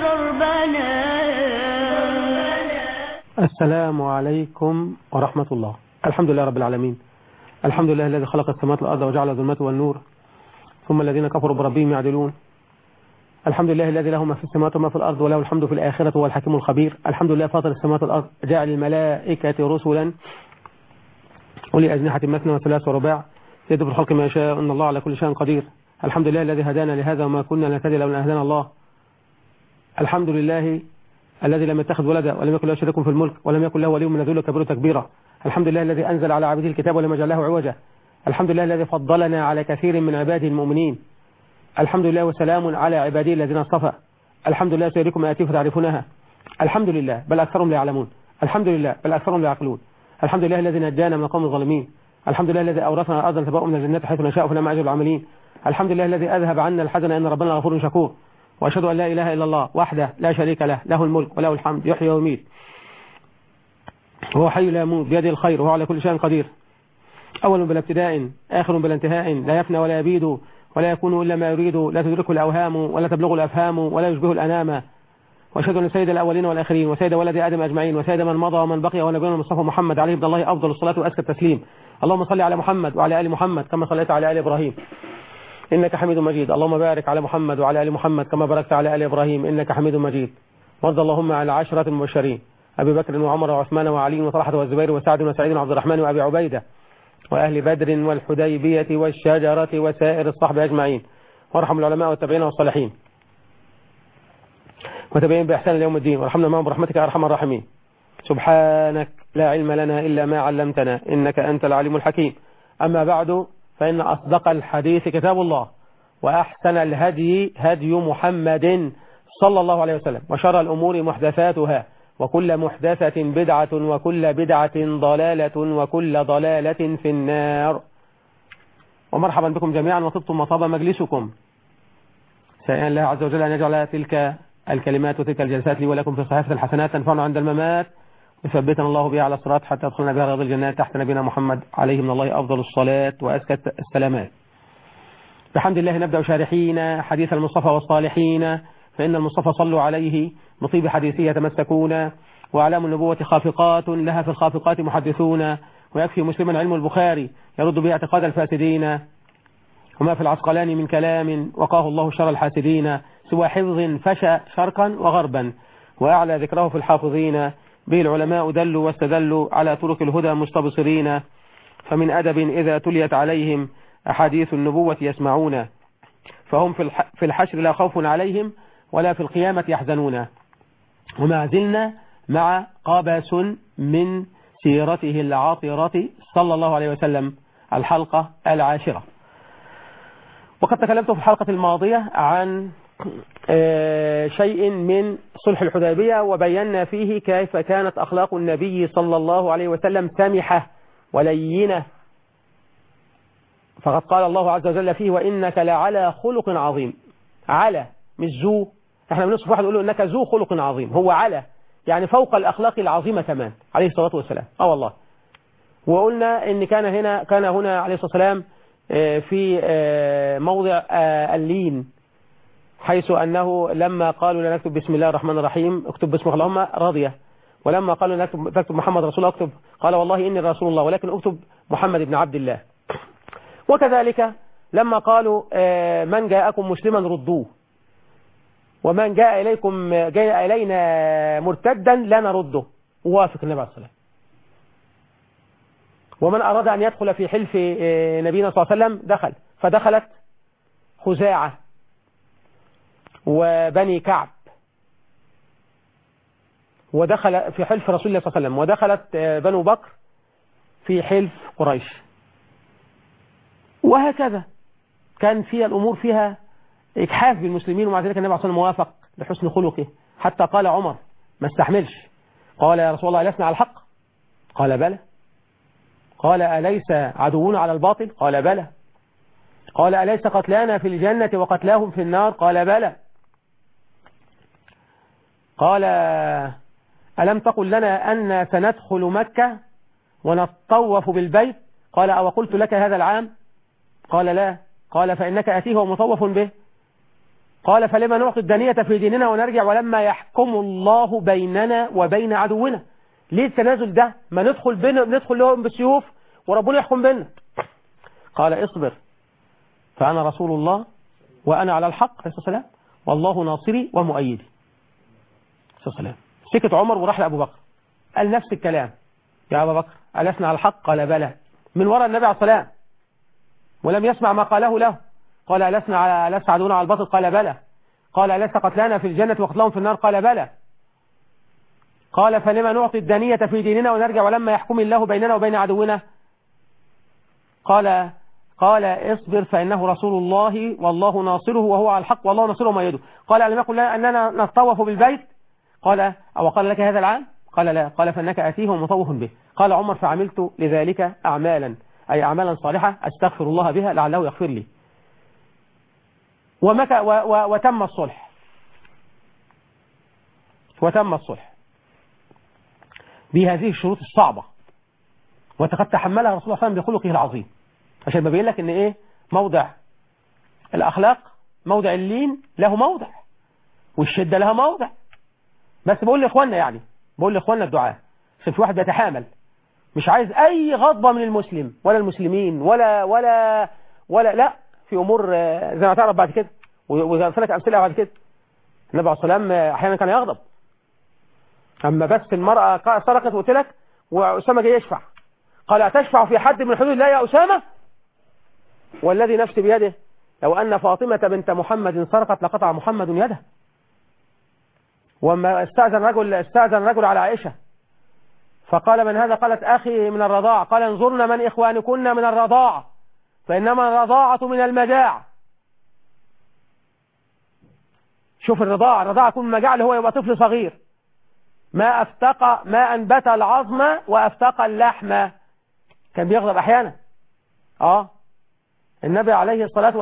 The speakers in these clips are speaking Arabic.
ضربنا. السلام عليكم ورحمة الله. الحمد لله رب العالمين. الحمد لله الذي خلق السماوات والأرض وجعل الظلمات والنور ثم الذين كفروا بربهم يعدلون. الحمد لله الذي له ما في السماوات وما في الأرض وله الحمد في الآخرة وهو الحكيم الخبير. الحمد لله فاطر السماوات والأرض جعل الملائكة رسلا أولي أجنحة مثنى وثلاث ورباع يدبر الخلق ما يشاء إن الله على كل شيء قدير. الحمد لله الذي هدانا لهذا وما كنا نهتدي لولا أن هدانا الله. الحمد لله الذي لم يتخذ ولدا ولم يكن له شريك في الملك ولم يكن له ولي من الذل كبير تكبيرا. الحمد لله الذي أنزل على عبده الكتاب ولم يجعل له عوجا. الحمد لله الذي فضلنا على كثير من عباده المؤمنين. الحمد لله وسلام على عباده الذين اصطفى. الحمد لله سيريكم آياته فتعرفونها. الحمد لله بل أكثرهم لا يعلمون. الحمد لله بل أكثرهم لا يعقلون. الحمد لله الذي نجانا من القوم الظالمين. الحمد لله الذي أورثنا الأرض نتبوأ من الجنات حيث نشاء فنعم أجر العاملين. الحمد لله الذي أذهب عنا الحزن إن ربنا غفور شكور. وأشهد أن لا إله إلا الله وحده لا شريك له له الملك وله الحمد يحيي ويميت وهو حي لا يموت بيده الخير وهو على كل شيء قدير. أول بلا ابتداء آخر بلا انتهاء لا يفنى ولا يبيد ولا يكون إلا ما يريد لا تدركه الأوهام ولا تبلغه الأفهام ولا يشبه الأنام. وأشهد أن سيد الأولين والآخرين وسيد ولد آدم أجمعين وسيد من مضى ومن بقي ونبينا المصطفى محمد عليه عبد الله أفضل الصلاة وأزكى التسليم. اللهم صل على محمد وعلى آل محمد كما صليت على آل إبراهيم إنك حميد مجيد. اللهم بارك على محمد وعلى آل محمد كما باركت على آل إبراهيم إنك حميد مجيد. وارض اللهم على العشرة المبشرين أبي بكر وعمر وعثمان وعلي وطلحة والزبير وسعد وسعيد وعبد الرحمن وأبي عبيدة وأهل بدر والحديبية والشجرة وسائر الصحبة أجمعين. وارحم العلماء والتابعين والصالحين وتابعين بإحسان اليوم الدين وارحمنا معهم برحمتك يا أرحم الراحمين. سبحانك لا علم لنا إلا ما علمتنا إنك أنت العليم الحكيم. أما بعد فإن أصدق الحديث كتاب الله وأحسن الهدي هدي محمد صلى الله عليه وسلم وشر الأمور محدثاتها وكل محدثة بدعة وكل بدعة ضلالة وكل ضلالة في النار. ومرحبا بكم جميعا وطبتم وطاب مجلسكم. سأل الله عز وجل أن يجعل تلك الكلمات وتلك الجلسات لي ولكم في صحيفة الحسنات تنفعنا عند الممات وثبتنا الله بها على الصراط حتى يدخلنا بها رياض الجنات تحت نبينا محمد عليه من الله أفضل الصلاة وأزكى السلامات. بحمد الله نبدأ شارحين حديث المصطفى والصالحين فإن المصطفى صلوا عليه بطيب حديثه يتمسكون وأعلام النبوة خافقات لها في الخافقات محدثون ويكفي مسلما علم البخاري يرد به اعتقاد الفاسدين وما في العسقلان من كلام وقاه الله شر الحاسدين سوى حفظ فشى شرقا وغربا وأعلى ذكره في الحافظين به العلماء دلوا واستدلوا على طرق الهدى مستبصرين فمن أدب إذا تليت عليهم أحاديث النبوة يسمعون فهم في الحشر لا خوف عليهم ولا في القيامة يحزنون. وما زلنا مع قبس من سيرته العاطرة صلى الله عليه وسلم الحلقة العاشرة. وقد تكلمت في الحلقة الماضية عن شيء من صلح الحديبية وبينا فيه كيف كانت أخلاق النبي صلى الله عليه وسلم سمحة ولينة. فقد قال الله عز وجل فيه وإنك لعلى خلق عظيم. على مش ذو. احنا بنصف واحد يقول له إنك ذو خلق عظيم. هو على يعني فوق الأخلاق العظيمة كمان عليه الصلاة والسلام. والله. وقلنا إن كان هنا عليه الصلاة والسلام في موضع اللين حيث أنه لما قالوا لا نكتب بسم الله الرحمن الرحيم اكتب باسمك اللهم راضية ولما قالوا تكتب محمد رسول الله اكتب قال والله إني رسول الله ولكن اكتب محمد بن عبد الله. وكذلك لما قالوا من جاءكم مسلما ردوه ومن جاء إلينا مرتدا لا نرده ووافق النبي عليه الصلاة والسلام. ومن أراد أن يدخل في حلف نبينا صلى الله عليه وسلم دخل فدخلت خزاعة وبني كعب ودخل في حلف رسول الله صلى الله عليه وسلم ودخلت بنو بكر في حلف قريش وهكذا كان فيها الأمور فيها إجحاف بالمسلمين ومع ذلك النبي صلى الله عليه وسلم موافق لحسن خلقه حتى قال عمر ما استحملش قال يا رسول الله لسنا على الحق قال بلى قال أليس عدونا على الباطل قال بلى قال أليس قتلانا في الجنة وقتلاهم في النار قال بلى قال ألم تقل لنا أن سندخل مكة ونطوف بالبيت قال أو قلت لك هذا العام قال لا قال فإنك أتيه ومطوف به قال فلما نعطي الدنية في ديننا ونرجع ولما يحكم الله بيننا وبين عدونا. ليه التنازل ده؟ ما ندخل لهم بالسيوف وربنا يحكم بيننا. قال اصبر فأنا رسول الله وأنا على الحق عليه الصلاة والسلام والله ناصري ومؤيدي عليه الصلاة والسلام. سكت عمر وراح لأبو بكر قال نفس الكلام. يا أبا بكر ألسنا على الحق؟ قال بلى، من وراء النبي عليه الصلاة والسلام، ولم يسمع ما قاله له. قال ألسنا عدونا على الباطل؟ قال بلى. قال أليس قتلانا في الجنة وقتلهم في النار؟ قال بلى. قال فلما نعطي الدنية في ديننا ونرجع ولما يحكم الله بيننا وبين عدونا؟ قال اصبر فإنه رسول الله والله ناصره وهو على الحق والله ناصره ومؤيده. قال ألم يقل أننا نطوف بالبيت؟ قال أو قال لك هذا العام؟ قال لا. قال فإنك آتيه ومطوف به. قال عمر فعملت لذلك أعمالا، أي أعمالا صالحة أستغفر الله بها لعله يغفر لي. وتم الصلح. وتم الصلح بهذه الشروط الصعبة، وقد تحملها رسول الله صلى الله عليه وسلم بخلقه العظيم، عشان ما بيقول لك ان ايه موضع الاخلاق، موضع اللين له موضع والشدة لها موضع. بس بقول لاخواننا بقول لاخواننا الدعاء، عشان في واحد بيتحامل مش عايز اي غضبة من المسلم ولا المسلمين ولا لا، في امور زي ما تعرف بعد كده وزي لك امثله بعد كده. النبي عليه الصلاه والسلام احيانا كان يغضب، اما بس المرأة سرقت وقلت لك وأسامة جاي يشفع، قال أتشفع في حد من حدود الله يا أسامة؟ والذي نفسي بيده لو أن فاطمة بنت محمد سرقت لقطع محمد يده. وما استأذن رجل على عائشة فقال من هذا؟ قالت أخي من الرضاعة. قال انظرن من إخوانكن من الرضاعة فإنما الرضاعة من المجاعة. شوف الرضاعة تكون مجاعة، اللي هو يبقى طفل صغير ما أنبت العظم وأفتق اللحم. كان بيغضب أحيانا. النبي عليه الصلاة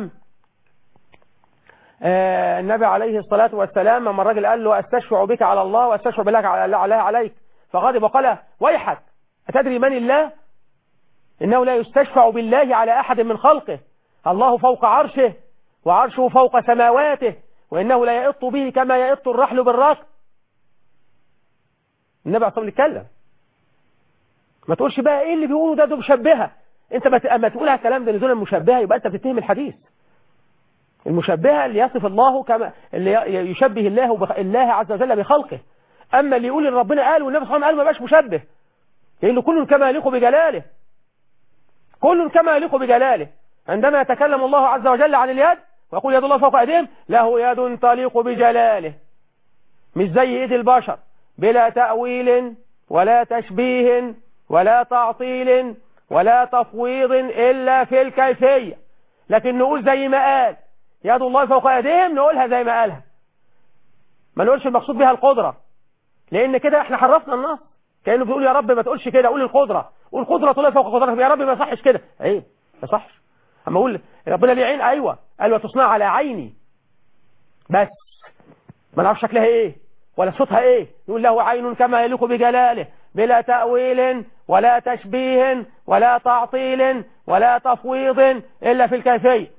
والسلام لما الراجل قال له أستشفع بك على الله وأستشفع بالله عليك، فغضب وقال ويحك أتدري من الله؟ إنه لا يستشفع بالله على أحد من خلقه، الله فوق عرشه وعرشه فوق سماواته، وإنه لا يئط به كما يئط الرحل بالركب. النبي عليه الصلاة والسلام يتكلم. ما تقولش بقى ايه اللي بيقولوا ده مشبهة. انت اما تقولها الكلام ده نزول المشبهة يبقى انت بتتهم الحديث. المشبهة اللي يصف الله كما اللي يشبه الله عز وجل بخلقه. اما اللي يقول ان ربنا قال والنبي صلى الله عليه وسلم قال ما بقاش مشبه، لانه كل كما يليق بجلاله. كل كما يليق بجلاله. عندما يتكلم الله عز وجل عن اليد ويقول يد الله فوق ايديهم، له يد تليق بجلاله، مش زي ايد البشر، بلا تأويل ولا تشبيه ولا تعطيل ولا تفويض إلا في الكيفية. لكن نقول زي ما قال يد الله فوق أيديهم، نقولها زي ما قالها، ما نقولش المقصود بها القدرة، لأن كده احنا حرفنا النص. كأنه بيقول يا رب ما تقولش كده، قول القدرة، قول قدرة الله فوق قدرتك. يا رب ما صحش كده، عيب ما صحش. أما أقول ربنا ليه عين، أيوة قال وتصنع على عيني، بس ما نعرف شكلها إيه ولا صوتها ايه. يقول له عين كما يليق بجلاله، بلا تأويل ولا تشبيه ولا تعطيل ولا تفويض إلا في الكيفية.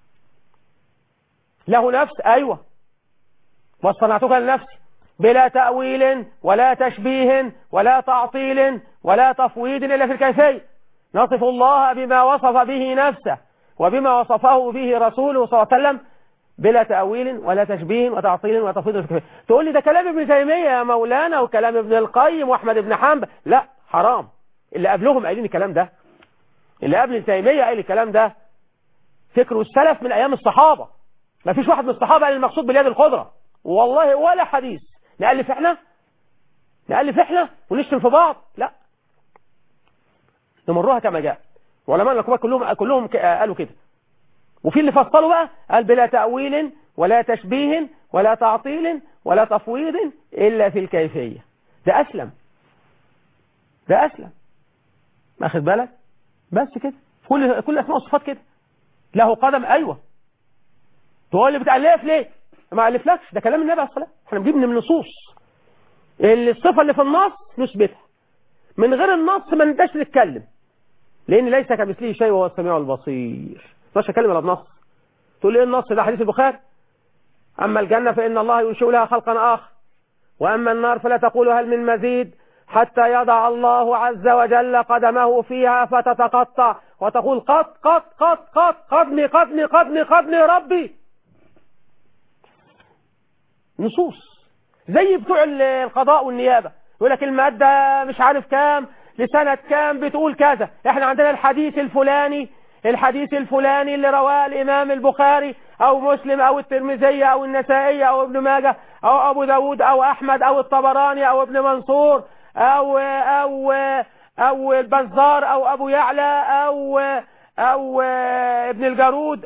له نفس، أيوة واصطنعتك لنفسي، بلا تأويل ولا تشبيه ولا تعطيل ولا تفويض إلا في الكيفية. نصف الله بما وصف به نفسه وبما وصفه به رسوله صلى الله عليه وسلم بلا تأويل ولا تشبيه وتعطيل وتفويض. تقول لي ده كلام ابن تيمية يا مولانا وكلام ابن القيم وأحمد بن حنبل. لا حرام، اللي قبلهم قايلين الكلام ده، اللي قبل ابن تيمية قايل الكلام ده فكر السلف من أيام الصحابة. ما فيش واحد من الصحابة قال المقصود باليد القدرة، والله ولا حديث. نألف احنا ونشتم في بعض، لا نمرها كما جاء. وعلماء الكبار كلهم قالوا كده. وفي اللي فصلوا بقى قال بلا تأويل ولا تشبيه ولا تعطيل ولا تفويض إلا في الكيفية. ده أسلم، ما أخذ بالك. بس كده كل أسماء وصفات كده. له قدم، أيوة. تقول لي بتألف ليه؟ ما ألفلكش، ده كلام النبي عليه الصلاة والسلام. احنا بنجيب من النصوص الصفة اللي في النص نثبتها، من غير النص ما نداش نتكلم، لأن ليس كمثله شيء وهو السميع البصير. مش هتكلم على النص. تقول لي ايه النص ده؟ حديث البخاري. أما الجنة فإن الله ينشئ لها خلقا آخر، وأما النار فلا تقول هل من مزيد حتى يضع الله عز وجل قدمه فيها فتتقطع وتقول قد قدني ربي. نصوص زي بتوع القضاء والنيابة يقول لك المادة مش عارف كام لسنة كام بتقول كذا. احنا عندنا الحديث الفلاني اللي رواه الإمام البخاري أو مسلم أو الترمذي أو النسائي أو ابن ماجه أو أبو داود أو أحمد أو الطبراني أو ابن منصور أو البزار أو أبو يعلى أو ابن الجارود،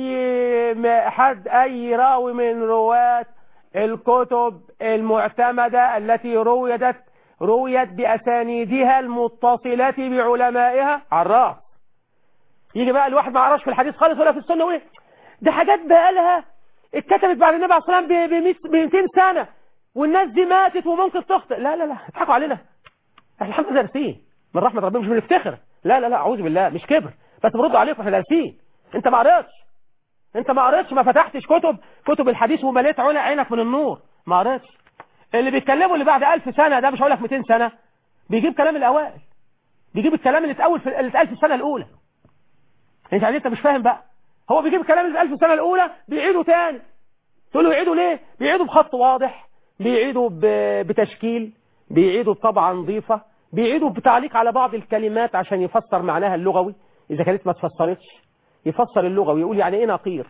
أي راوي من رواة الكتب المعتمدة التي رويت بأسانيدها المتصلة بعلمائها على الرأس. يجي بقى الواحد ما عرفش في الحديث خالص ولا في السنة وإيه ده حاجات بقى لها اتكتبت بعد النبي عليه الصلاة والسلام ب 200 سنة والناس دي ماتت وممكن تخطئ. لا اضحكوا علينا، احنا الحمد لله دارسين من رحمة ربنا، مش بنفتخر. لا اعوذ بالله، مش كبر، بس برد عليكم احنا دارسين. انت ما قريتش ما فتحتش كتب الحديث ومليت عينك من النور، ما قريتش. اللي بيتكلموا اللي بعد 1000 سنة ده مش هقول لك 200 سنة بيجيب كلام الأوائل، بيجيب الكلام اللي اتقال في السنة الأولى. انت مش فاهم بقى، هو بيجيب الكلام اللي في 1000 سنة الأولى بيعيده تاني. تقول له يعيده ليه؟ بيعيده بخط واضح، بيعيده بتشكيل، بيعيده بطبعة نظيفة، بيعيده بتعليق على بعض الكلمات عشان يفسر معناها اللغوي إذا كانت ما تفسرتش، يفسر اللغوي، يقول يعني ايه نقير،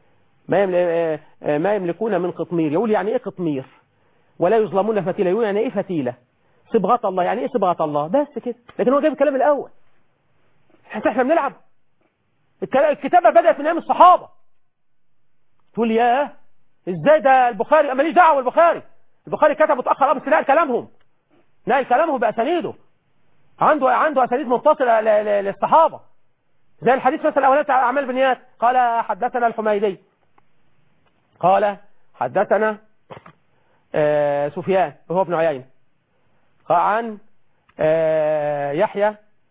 ما يملكون من قطمير، يقول يعني ايه قطمير، ولا يظلمون فتيلة، يقول يعني ايه فتيلة، صبغة الله، يعني ايه صبغة الله، بس كده. لكن هو جايب الكلام الأول. احنا بنلعب. الكتابة بدأت من أيام الصحابة. تقول ياه ازاي ده البخاري، ماليش دعوه البخاري كتب متاخر بس نقل كلامهم باسانيده، عنده اسانيد متصله للصحابه. زي الحديث مثلا الاولاني بتاع اعمال بنيات، قال حدثنا الحميدي قال حدثنا سفيان وهو ابن عيينة عن يحيى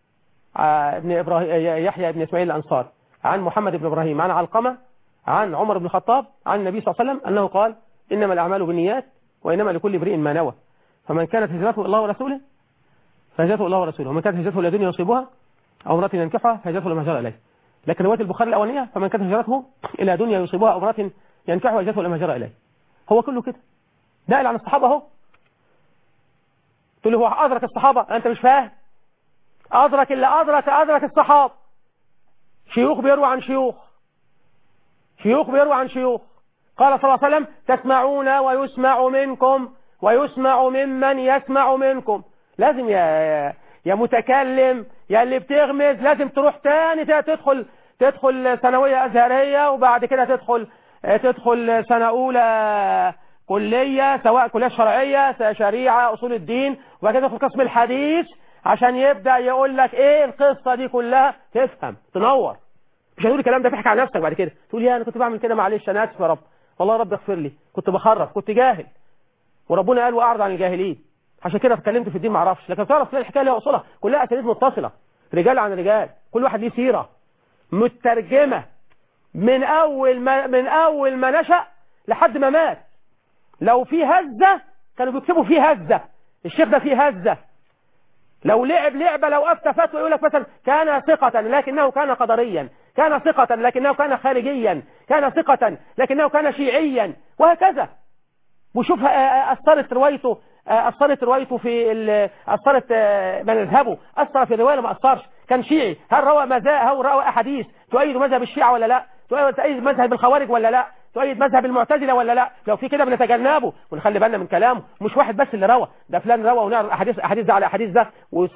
بن اسماعيل الانصاري عن محمد بن ابراهيم عن علقمه عن عمر بن الخطاب عن النبي صلى الله عليه وسلم أنه قال إنما الأعمال بالنيات وإنما لكل امرئ ما نوى، فمن كانت هجرته إلى الله ورسوله فهجرته إلى الله ورسوله، ومن كانت هجرته إلى دنيا يصيبها أو امرأة ينكحها فهجرته لما هجر إليه. لكن رواية البخاري الأولانية فمن كانت هجرته إلى دنيا يصيبها أو امرأة ينكحها فهجرته لما هجر إليه. هو كله كده نقل عن الصحابة اهو. تقول لي هو أدرك الصحابة؟ أنت مش فاهم. أدرك اللي أدرك الصحابة. شيوخ بيروى عن شيوخ بيروى عن شيوخ. قال صلى الله عليه وسلم تسمعون ويسمع منكم ويسمع ممن يسمع منكم. لازم يا متكلم يا اللي بتغمز لازم تروح تاني تدخل ثانوية أزهرية، وبعد كده تدخل سنة أولى كلية، سواء كلية شرعية شريعة أصول الدين، وبعد كده تدخل قسم الحديث عشان يبدأ يقول لك ايه القصة دي كلها، تفهم تنور. مش هتقول الكلام ده تحكي عن نفسك بعد كده تقول يا انا كنت بعمل كده معلش انا اسف يا رب، والله يا رب اغفر لي، كنت بخرف، كنت جاهل، وربنا قال واعرض عن الجاهلين، عشان كده اتكلمت في الدين ما اعرفش. لكن تعرف تلاقي الحكايه ليها اصولها كلها اسانيد متصله، رجال عن رجال، كل واحد ليه سيره مترجمه من اول ما نشأ لحد ما مات. لو في هزه كانوا بيكتبوا فيه هزه، الشيخ ده فيه هزه. لو لعب لعبه، لو افتى فتوى يقول لك مثلا كان ثقة لكنه كان قدريا، كان ثقة لكنه كان خارجيا، كان ثقة لكنه كان شيعيا، وهكذا. وشوف أثرت روايته في أثرت مذهبه، أثر في الرواية ما أثرش، كان شيعي، هل روى أحاديث تؤيد مذهب الشيعة ولا لا، تؤيد مذهب الخوارج ولا لا، تؤيد مذهب المعتزلة ولا لا. لو في كده بنتجنبه ونخلي بالنا من كلامه. مش واحد بس اللي روى، ده فلان روى، ونعرف أحاديث ده على أحاديث ده،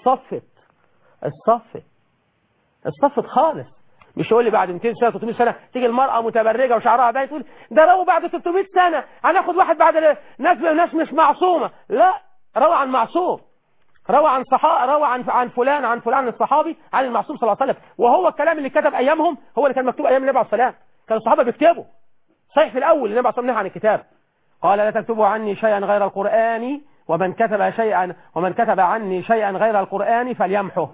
الصفت خالص. مش يقول لي بعد 200 سنة 300 سنة تيجي المرأة متبرجة وشعرها باين تقول ده روى بعد 300 سنة، هناخد واحد بعد ناس مش معصومة. لا، روى عن معصوم، روى عن فلان الصحابي عن المعصوم صلى الله عليه وسلم. وهو الكلام اللي كتب ايامهم هو اللي كان مكتوب ايام النبي عليه الصلاه والسلام، كان الصحابه بيكتبوا. صحيح في الاول النبي عليه الصلاه والسلام نهى عن الكتاب، قال لا تكتبوا عني شيئا غير القرآن، ومن كتب عني شيئا غير القرآن فليمحه.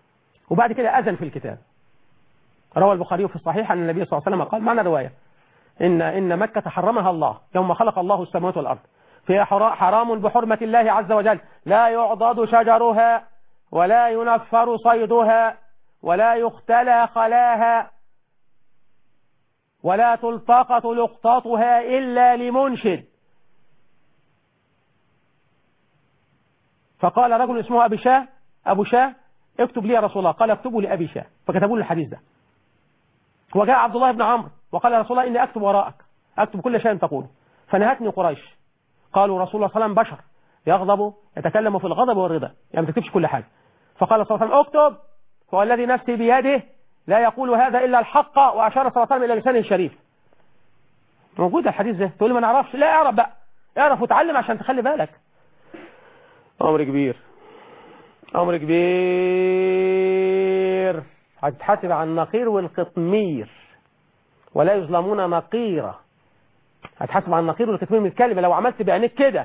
وبعد كده أذن في الكتاب. روى البخاري في الصحيح أن النبي صلى الله عليه وسلم قال، معنى الرواية إن مكة حرمها الله يوم خلق الله السماوات والأرض، فيها حرام بحرمة الله عز وجل، لا يعضد شجرها ولا ينفر صيدها ولا يختلى خلاها ولا تلتقط لقطاتها إلا لمنشد. فقال رجل اسمه أبو شاه اكتب لي يا رسول الله، قال اكتبوا لأبي شاه، فكتبوا له الحديث ده. وجاء عبد الله بن عمرو وقال يا رسول الله إني أكتب وراءك، أكتب كل شيء تقوله، فنهتني قريش، قالوا رسول الله صلى الله عليه وسلم بشر يغضب يتكلم في الغضب والرضا، يعني ما تكتبش كل حاجة. فقال صلى الله عليه وسلم اكتب، فوالذي نفسي بيده لا يقول هذا إلا الحق، وأشار صلى الله عليه وسلم إلى لسانه الشريف. موجود الحديث ده، تقول لي ما نعرفش، لا اعرف بقى، اعرف وتعلم عشان تخلي بالك. أمر كبير، أمر كبير. هتتحاسب عن النقير والقطمير ولا يظلمون نقيرة. هتحاسب عن النقير والقطمير من الكلمة، لو عملت بعينيك كده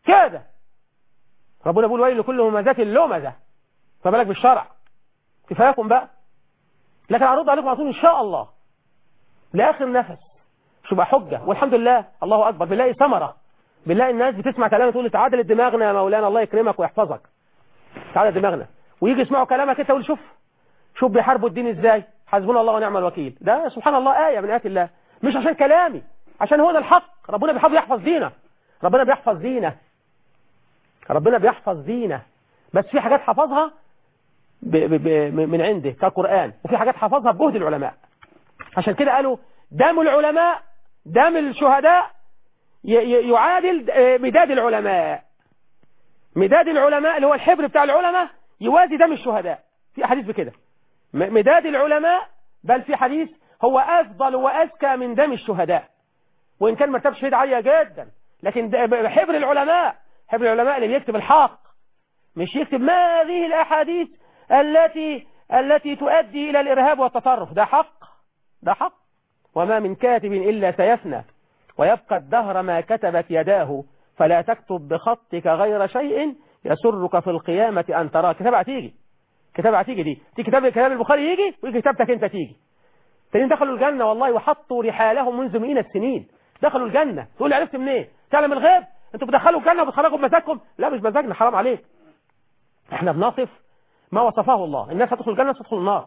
ربنا بيقول ويل لكل همزة لمزة، فبالك بالشرع. كفاياكم بقى، لكن هرد عليكم على طول إن شاء الله لآخر نفس، شو بقى حجة. والحمد لله، الله أكبر، بنلاقي ثمرة، بنلاقي الناس بتسمع كلامنا تقول لي تعادل دماغنا يا مولانا الله يكرمك ويحفظك، تعادل دماغنا، ويجي يسمعوا كلامك انت يقول شوف بيحاربوا الدين ازاي، حسبنا الله ونعم الوكيل. ده سبحان الله آية من آيات الله، مش عشان كلامي، عشان هو ده الحق. ربنا بيحب يحفظ دينه، ربنا بيحفظ دينه، ربنا بيحفظ دينه. بس في حاجات حفظها من عنده كقرآن، وفي حاجات حفظها بجهد العلماء. عشان كده قالوا دم العلماء، دم الشهداء يعادل مداد العلماء. مداد العلماء اللي هو الحبر بتاع العلماء يوازي دم الشهداء، في حديث بكده. مداد العلماء، بل في حديث هو أفضل وأزكى من دم الشهداء، وإن كان مرتبة شهيد عالية جدا، لكن حبر العلماء، حبر العلماء اللي بيكتب الحق، مش يكتب ما هذه الأحاديث التي تؤدي إلى الإرهاب والتطرف. ده حق، ده حق. وما من كاتب إلا سيفنى ويبقى الدهر ما كتبت يداه، فلا تكتب بخطك غير شيء يسرك في القيامة أن تراه. كتابة هتيجي دي كتاب البخاري يجي، ويجي كتابتك انت تيجي. تانيين دخلوا الجنة والله وحطوا رحالهم منذ مئين السنين، دخلوا الجنة. تقول لي عرفت منين؟ تعلم الغيب؟ انتوا بتدخلوا الجنة وبتخرجوا بمزاجكم؟ لا مش مزاجنا، حرام عليك. احنا بنصف ما وصفه الله. الناس هتدخل الجنة تدخل النار.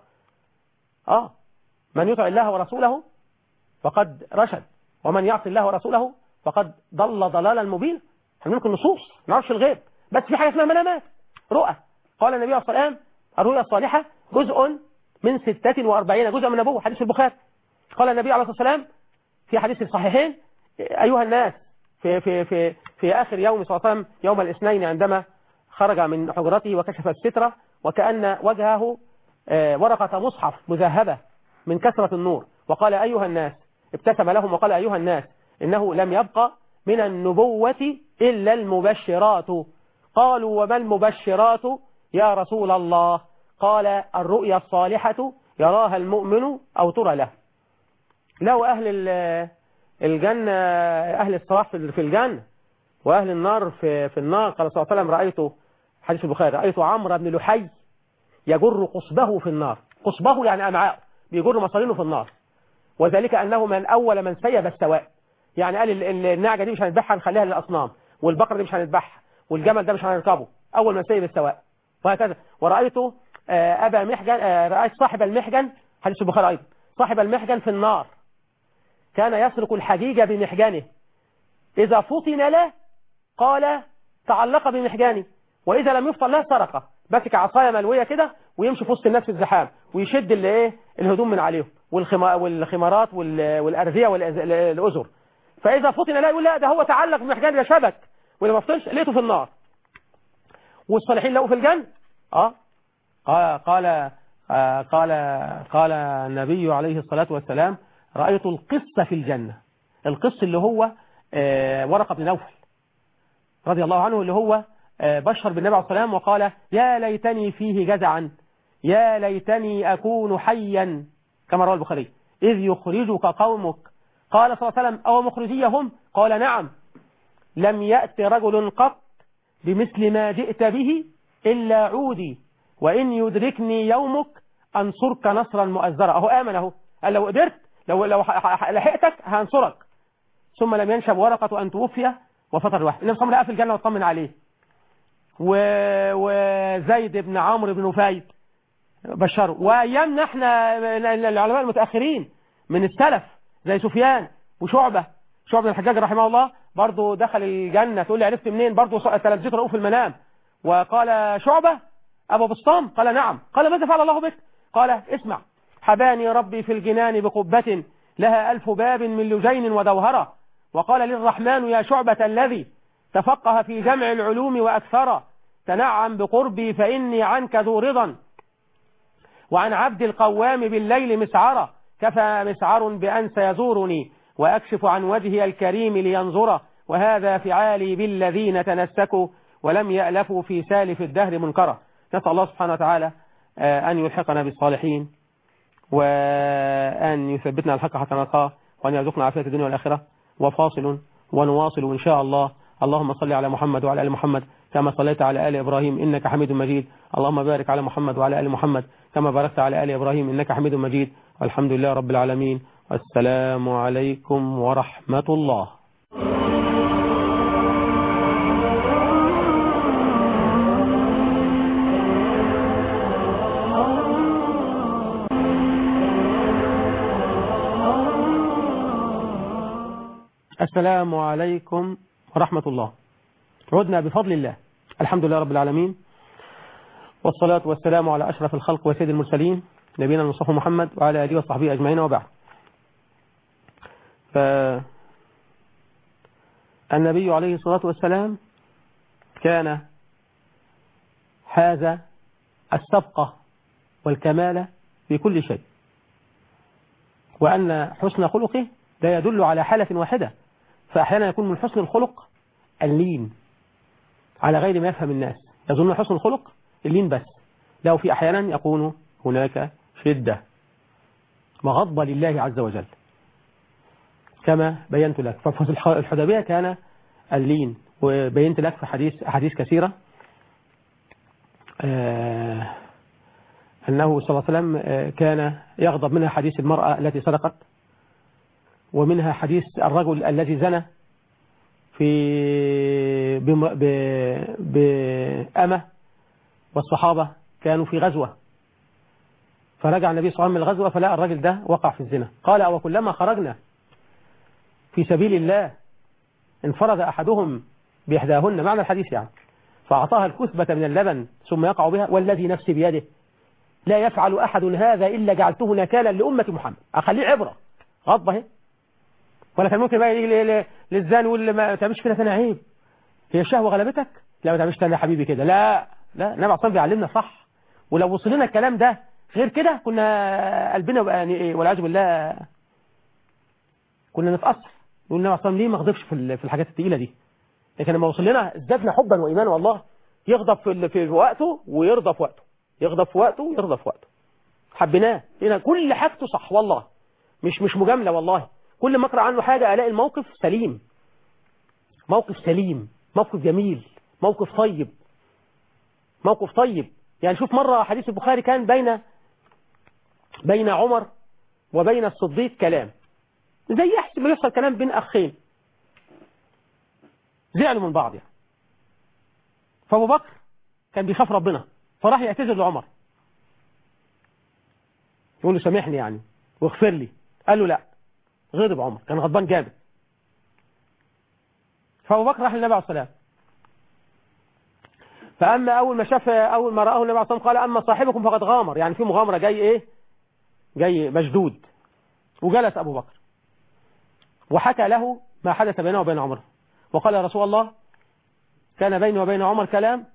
من يطع الله ورسوله فقد رشد، ومن يعصي الله ورسوله فقد ضل ضلالا مبينا. احنا بنقول النصوص، ما نعرفش الغيب، بس في حاجة اسمها منامات، رؤى. قال النبي عليه الصلاة والسلام الرؤيا الصالحة جزء من 46 جزء من نبوة، حديث البخاري. قال النبي عليه الصلاة والسلام في حديث الصحيحين أيها الناس في آخر يوم صلى الله عليه وسلم يوم الاثنين عندما خرج من حجرته وكشف السترة وكأن وجهه ورقة مصحف مذهبة من كثرة النور، وقال أيها الناس، ابتسم لهم وقال أيها الناس إنه لم يبقى من النبوة إلا المبشرات. قالوا وما المبشرات يا رسول الله؟ قال الرؤيا الصالحة يراها المؤمن أو ترى له. لو أهل الجنة أهل الصلاح في الجنة، وأهل النار في النار. قال صلى الله عليه وسلم رأيت حديث البخاري رأيت عمرو بن لحي يجر قصبه في النار. قصبه يعني أمعاء، بيجر مصارينه في النار، وذلك أنه من أول من سيب السواء. يعني قال النعجة دي مش هنذبحها نخليها للأصنام، والبقرة دي مش هنذبحها، والجمل ده مش هنركبه، أول من سيب السواء، وهكذا. ورأيت أبا محجن، رأيت صاحب المحجن، حديث البخاري أيضا، صاحب المحجن في النار كان يسرق الحجيج بمحجنه، إذا فطن له قال تعلق بمحجنه، وإذا لم يفطن له سرقه، مسك عصاية ملوية كده ويمشي في وسط الناس في الزحام ويشد الهدوم من عليهم والخمارات والأرذية والأزر، فإذا فطن له يقول لا ده هو تعلق بمحجنه، ده شبك، ولما فطنش لقيته في النار. والصالحين لقوا في الجنة. قال النبي عليه الصلاة والسلام رأيت القس في الجنة. القس اللي هو ورقة بن نوفل رضي الله عنه، اللي هو بشر بالنبي عليه الصلاة والسلام وقال يا ليتني فيه جزعا، يا ليتني أكون حيا، كما روى البخاري، إذ يخرجك قومك. قال صلى الله عليه وسلم أو مخرجيهم؟ قال نعم، لم يأت رجل قط بمثل ما جئت به إلا عودي، وإن يدركني يومك أنصرك نصرا مؤزرا. أهو آمن، أهو قال لو قدرت لو لحقتك هنصرك. ثم لم ينشب ورقة أن توفي وفطر الواحد. النبي صلى الله عليه وسلم لقى في الجنة واطمن عليه. وزيد بن عمرو بن نفيل بشره. وأيامنا احنا العلماء المتأخرين من السلف زي سفيان وشعبة بن الحجاج رحمه الله برضه دخل الجنة. تقول لي عرفت منين؟ برضه تلمذته رؤوف المنام. وقال شعبة أبو بسطام قال نعم. قال ماذا فعل الله بك؟ قال اسمع، حباني ربي في الجنان بقبة لها 1000 باب من لجين ودوهرة. وقال للرحمن يا شعبة الذي تفقه في جمع العلوم وأكثر، تنعم بقربي فإني عنك ذو رضا، وعن عبد القوام بالليل مسعرة، كفى مسعر بأن سيزورني وأكشف عن وجهي الكريم لينظر، وهذا فعالي بالذين تنسكوا ولم يألفوا في سالف الدهر منكرة. نسأل الله سبحانه وتعالى أن يلحقنا بالصالحين، وأن يثبتنا على الحق حتى نلقاه، وأن يرزقنا عافية الدنيا والآخرة. وفاصل ونواصل إن شاء الله. اللهم صل على محمد وعلى آل محمد كما صليت على آل إبراهيم إنك حميد مجيد. اللهم بارك على محمد وعلى آل محمد كما باركت على آل إبراهيم إنك حميد مجيد. والحمد لله رب العالمين. والسلام عليكم ورحمة الله. السلام عليكم ورحمة الله. عدنا بفضل الله. الحمد لله رب العالمين، والصلاة والسلام على أشرف الخلق وسيد المرسلين نبينا المصطفى محمد وعلى آله وصحبه أجمعين، وبعد. النبي عليه الصلاة والسلام كان حاز السبقة والكمال في كل شيء، وأن حسن خلقه لا يدل على حالة واحدة، فأحيانا يكون من حسن الخلق اللين على غير ما يفهم الناس، يظن حسن الخلق اللين بس، لا، في أحيانا يكون هناك شدة مغضبة لله عز وجل كما بينت لك. ففي الحديبية كان اللين، وبينت لك في أحاديث كثيرة أنه صلى الله عليه وسلم كان يغضب، منها حديث المرأة التي سرقت، ومنها حديث الرجل الذي زنى بأمة، والصحابة كانوا في غزوة، فرجع النبي صلى الله عليه وسلم من الغزوة فلقى الرجل ده وقع في الزنا. قال أو كلما خرجنا في سبيل الله انفرد أحدهم بإحداهن، معنى الحديث يعني، فأعطاها الكثبة من اللبن ثم يقع بها، والذي نفسي بيده لا يفعل أحد هذا إلا جعلته نكالا لأمة محمد. أخليه عبرة، غضبه. ولا كان ممكن بقى يجي للزان واللي ما تعملش كده ثاني عيب، هي الشهوة غلبتك، لا ما تعملش ثاني يا حبيبي كده، لا لا، النبي عليه الصلاة بيعلمنا صح. ولو وصل لنا الكلام ده غير كده كنا قلبنا بقى يعني والعياذ بالله كنا نتأثر، نقول النبي عليه الصلاة ليه ما غضبش في الحاجات الثقيلة دي. لكن لما وصل لنا ازدادنا حبا وإيمانا، والله يغضب في وقته ويرضى في وقته، يغضب في وقته ويرضى في وقته. حبيناه هنا، كل حاجته صح والله، مش مجاملة والله. كل ما اقرا عنه حاجة الاقي الموقف سليم، موقف سليم، موقف جميل، موقف طيب، موقف طيب. يعني شوف مرة حديث البخاري كان بين عمر وبين الصديق كلام، زي يحصل كلام بين أخين زعلوا من بعض يعني. فأبو بكر كان بيخاف ربنا، فراح يعتذر لعمر يقول له سامحني يعني واغفر لي. قال له لا، غضب عمر، كان غضبان جامد. فأبو بكر راح للنبي عليه الصلاة والسلام، فأما أول ما رآه النبي عليه الصلاة والسلام قال أما صاحبكم فقد غامر، يعني في مغامرة، جاي مشدود. وجلس أبو بكر وحكى له ما حدث بينه وبين عمر، وقال يا رسول الله كان بيني وبين عمر كلام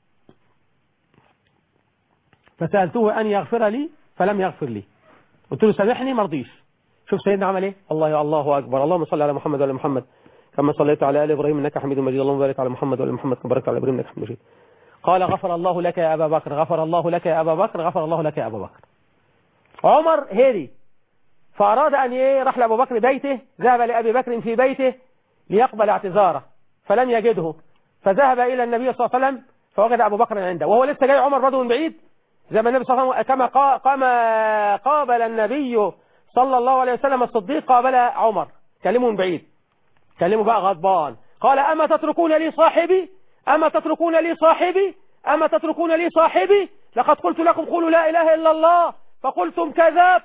فسألته أن يغفر لي فلم يغفر لي، قلت له سامحني ما رضيش. شوف سيدنا عمل ايه، الله يا الله أكبر، اللهم صل على محمد وعلى محمد كما صليت على آل إبراهيم إنك حميد مجيد، اللهم بارك على محمد وعلى محمد كما باركت على إبراهيم إنك حميد مجيد. قال غفر الله لك يا أبا بكر، غفر الله لك يا أبا بكر، غفر الله لك يا أبا بكر. عمر هدي، فأراد أن راح لأبو بكر بيته، ذهب لأبي بكر في بيته ليقبل اعتذاره فلم يجده، فذهب إلى النبي صلى الله عليه وسلم فوجد أبو بكر عنده، وهو لسه جاي عمر برضه من بعيد، زي ما النبي صلى الله عليه وسلم كما قابل النبي صلى الله عليه وسلم الصديق قابل عمر، كلمه من بعيد، كلمه بقى غضبان، قال أما تتركون لي صاحبي، أما تتركون لي صاحبي، أما تتركون لي صاحبي، لقد قلت لكم قولوا لا إله إلا الله فقلتم كذاب.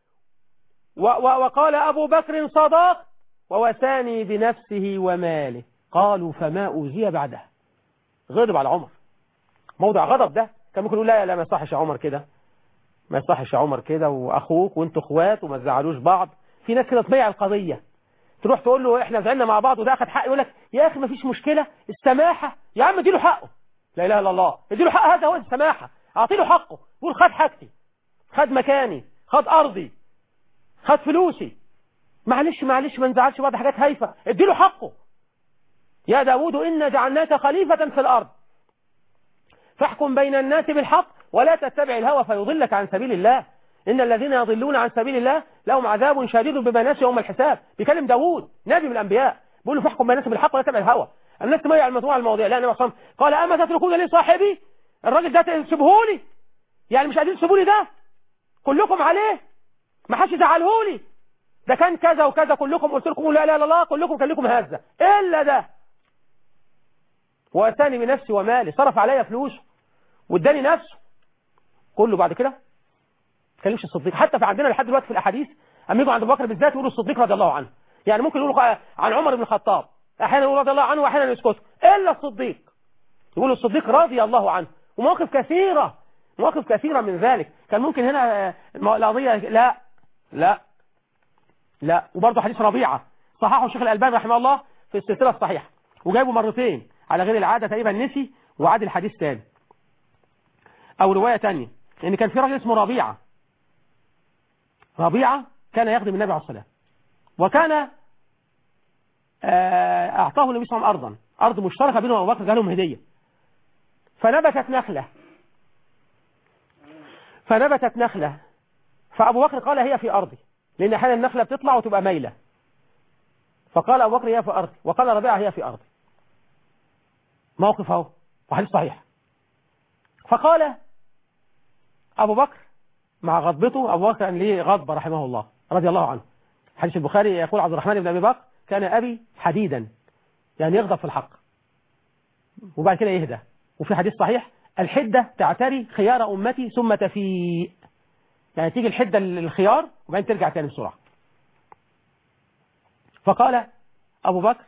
وقال أبو بكر صدق ووساني بنفسه وماله. قالوا فما أوذي بعدها. غضب على عمر، موضع غضب ده. كان ممكن يقول لا لا ما يصحش يا عمر كده، ما يصحش يا عمر كده، وأخوك وانتوا اخوات وما تزعلوش بعض. في ناس كده تضيع القضية، تروح تقول له احنا زعلنا مع بعض وده اخد حق، يقول لك يا اخي ما فيش مشكلة، السماحة يا عم اديله حقه، لا اله الا الله، اديله حق، هذا هو السماحة، اعطيله حقه. يقول خد حاجتي، خد مكاني، خد ارضي، خد فلوسي، معلش معلش ما نزعلش بعض، حاجات هايفة، اديله حقه. يا داود إنا جعلناك خليفة في الأرض فاحكم بين الناس بالحق ولا تتبع الهوى فيضلك عن سبيل الله، إن الذين يضلون عن سبيل الله لهم عذاب شديد بما نسوا يوم الحساب. بيكلم داود نبي من الأنبياء، بيقول له فاحكم بين الناس بالحق ولا تتبع الهوى. الناس تميع الموضوع المواضيع، لا النبي صلى الله عليه وسلم قال أما تتركون لي صاحبي، الراجل ده تسيبهولي، يعني مش قادرين تسيبولي ده كلكم عليه، ما حدش يزعلهولي، ده كان كذا وكذا، كلكم قلت لكم لا اله الا الله، كلكم كان لكم هزه الا ده. واتاني بنفسي ومالي، صرف عليا فلوسه واداني نفسه كله. بعد كده ما تكلمش الصديق. حتى في عندنا لحد دلوقتي في الاحاديث اما يجوا عند ابو بكر بالذات يقولوا الصديق رضي الله عنه، يعني ممكن يقولوا عن عمر بن الخطاب احيانا يقولوا رضي الله عنه واحيانا يسكتوا، الا الصديق يقولوا الصديق رضي الله عنه. ومواقف كثيره، مواقف كثيره من ذلك. كان ممكن هنا القضيه لا لا لا. وبرضه حديث ربيعة صححه الشيخ الألباني رحمه الله في السلسلة الصحيحة، وجايبه مرتين على غير العادة، تقريبا نسي وعاد الحديث تاني أو رواية تانية. إن كان في راجل اسمه ربيعة، ربيعة كان يخدم النبي عليه الصلاة والسلام، وكان أعطاه النبي صلى الله عليه وسلم أرض مشتركة بينه وأبو بكر، جالهم هدية. فنبتت نخلة، فأبو بكر قال هي في أرضي، لأن أحيانا النخلة بتطلع وتبقى ميلة، فقال أبو بكر هي في أرضي، وقال ربيعة هي في أرضي. موقف اهو وحديث صحيح. فقال أبو بكر مع غضبته، أبو بكر كان ليه غضبة رحمه الله رضي الله عنه. حديث البخاري يقول عبد الرحمن بن أبي بكر كان أبي حديدا، يعني يغضب في الحق وبعد كده يهدى. وفي حديث صحيح الحدة تعتري خيار أمتي ثم تفيء، يعني تيجي الحدة للخيار وبعدين ترجع تاني بسرعة. فقال أبو بكر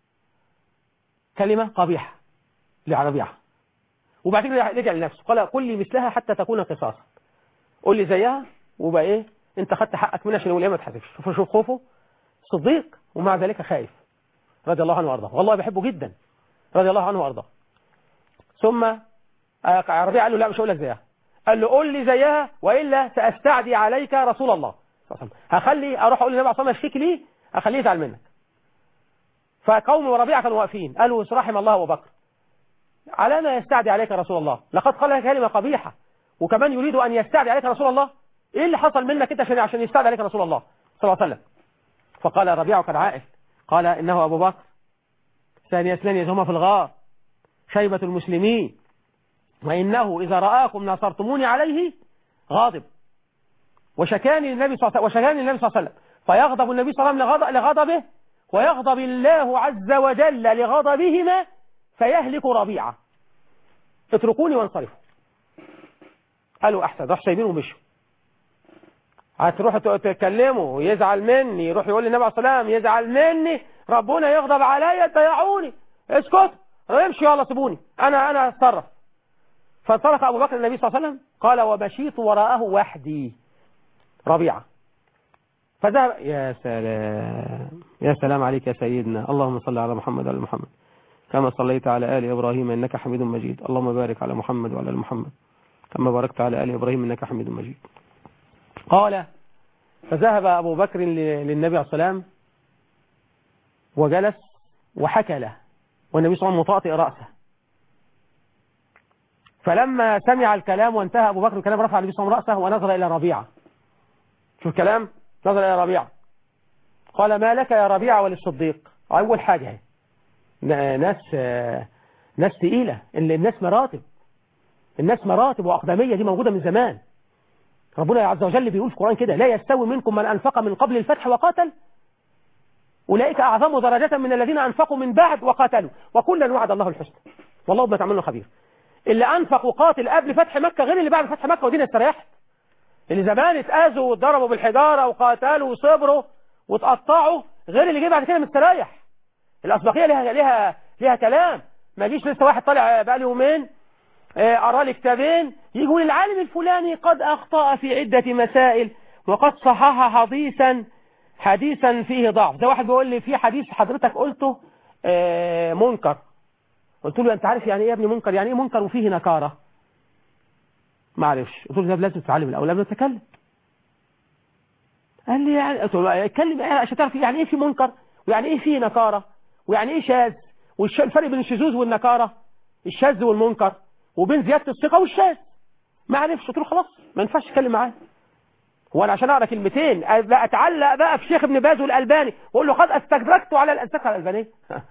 كلمة قبيحة لربيعة، وبعد كده رجع لنفسه قال قل لي مثلها حتى تكون قصاصا، قل لي زيها وبقى ايه انت خدت حقك منها عشان يقول ايه ما تحاسبش. شوف خوفه صديق ومع ذلك خايف رضي الله عنه وارضاه، والله بحبه جدا رضي الله عنه وارضاه. ثم ربيعة قال له لا مش هقول لك زيها، قال له قل لي زيها والا ساستعدي عليك رسول الله صلى الله عليه وسلم، هخلي اروح اقول للنبي صلى الله عليه وسلم اشتكي ليه اخليه يزعل منك. فقوم وربيعة كانوا واقفين قالوا رحم الله أبو بكر على ما يستعدي عليك رسول الله، لقد قال لك كلمة قبيحة وكمان يريد أن يستعدي عليك رسول الله، إيه اللي حصل منك أنت عشان يستعدي عليك رسول الله صلى الله عليه وسلم؟ فقال ربيعة كان عائل قال إنه أبو بكر ثاني اثنين إذ هما في الغار شيبة المسلمين، وإنه إذا رآكم نصرتموني عليه غاضب وشكاني النبي صلى الله عليه وسلم، فيغضب النبي صلى الله عليه وسلم لغضبه ويغضب الله عز وجل لغضبهما فيهلك ربيعة، اتركوني وانصرفوا. قالوا أحسن، راح سايبينه ومشوا. هتروحوا تتكلموا يزعل مني، يروح يقول للنبي عليه الصلاة والسلام يزعل مني ربنا يغضب عليا تضيعوني، اسكت امشي يلا سيبوني انا اتصرف. فانطلق ابو بكر النبي صلى الله عليه وسلم قال ومشيت وراءه وحدي ربيعة فذهب. يا سلام يا سلام عليك يا سيدنا، اللهم صل على محمد وعلى محمد كما صليت على آل إبراهيم إنك حميد مجيد، اللهم بارك على محمد وعلى آل محمد كما باركت على آل إبراهيم إنك حميد مجيد. قال فذهب أبو بكر للنبي عليه الصلاة والسلام وجلس وحكى له والنبي صلى الله عليه وسلم مطأطئ رأسه، فلما سمع الكلام وانتهى أبو بكر الكلام رفع النبي صلى الله عليه وسلم رأسه ونظر إلى ربيعة. شوف الكلام، نظر إلى ربيعة قال ما لك يا ربيعة وللصديق؟ أول حاجة ناس تقيلة، الناس مراتب، الناس مراتب وأقدمية دي موجودة من زمان. ربنا عز وجل بيقول في القرآن كده: لا يستوي منكم من أنفق من قبل الفتح وقاتل أولئك أعظم درجة من الذين أنفقوا من بعد وقاتلوا وكلا وعد الله الحسنى والله بما تعملون خبير. اللي أنفق وقاتل قبل فتح مكة غير اللي بعد فتح مكة ودين استريحت. اللي زمان اتأذوا واتضربوا بالحجارة وقاتلوا وصبروا واتقطعوا غير اللي جه بعد كده مستريح. الأسبقية ليها كلام. ما جيش لسه واحد طالع بقى له يومين قرا لي كتابين يقول العالم الفلاني قد أخطأ في عدة مسائل وقد صحح حديثا فيه ضعف. ده واحد بيقول لي في حديث حضرتك قلته منكر. قلت له أنت عارف يعني إيه يا ابني منكر؟ يعني إيه منكر وفيه نكارة؟ ما عرفش. قلت له لازم تتعلم الأول قبل ما تتكلم. قال لي يعني قلت له اتكلم عشان تعرف يعني إيه في منكر ويعني إيه فيه نكارة ويعني إيه شاذ والفرق بين الشذوذ والنكارة الشاذ والمنكر وبين زيادة الثقة والشاذ. ما عرفش. قلت له خلاص ما ينفعش اتكلم معاه. وانا عشان اقرا كلمتين اتعلق بقى في شيخ ابن باز والالباني واقول له قد استدركت على الالباني.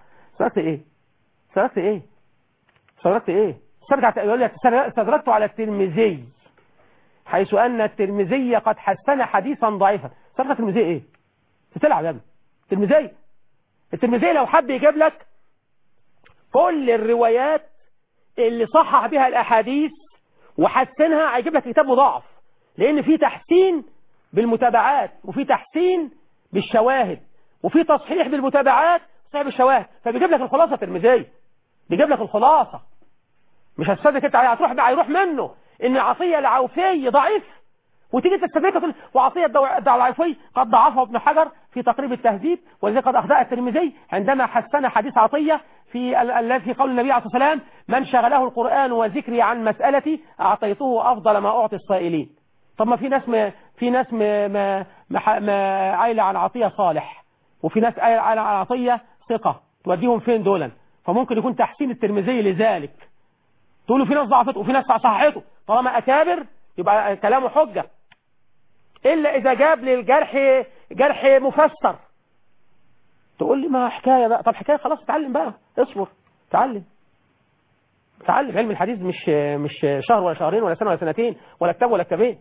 استدركت ايه يقول لك استدركت على الترمذي حيث ان الترمذي قد حسن حديثا ضعيفا. استدركت الترمذي ايه؟ تلعب يا ابني. الترمذي لو حب يجيب لك كل الروايات اللي صحح بها الاحاديث وحسنها هيجيب لك كتاب مضاعف، لان في تحسين بالمتابعات وفي تحسين بالشواهد وفي تصحيح بالمتابعات وتصحيح بالشواهد. فبيجيب لك الخلاصه الترمذي، بيجيب لك الخلاصه. مش هتصدق انت هيروح منه ان عطيه العوفي ضعيف وتيجي تستدركه تقول وعطيه العوفي قد ضعفه ابن حجر في تقريب التهذيب ولذلك قد اخطأ الترمذي عندما حسن حديث عطيه في قول النبي عليه الصلاه والسلام: من شغله القرآن وذكري عن مسألتي اعطيته افضل ما اعطي السائلين. طب ما في ناس ما عايله عن عطيه صالح وفي ناس عايله عن عطيه ثقه، توديهم فين دولا؟ فممكن يكون تحسين الترمذي لذلك تقول له في ناس ضعفته وفي ناس صححته. طالما اكابر يبقى كلامه حجه، الا اذا جاب للجرح جرح مفسر تقول لي ما حكايه بقى. طب حكايه خلاص اتعلم بقى، اصبر تعلم. علم الحديث مش شهر ولا شهرين ولا سنه ولا سنتين ولا كتاب ولا كتابين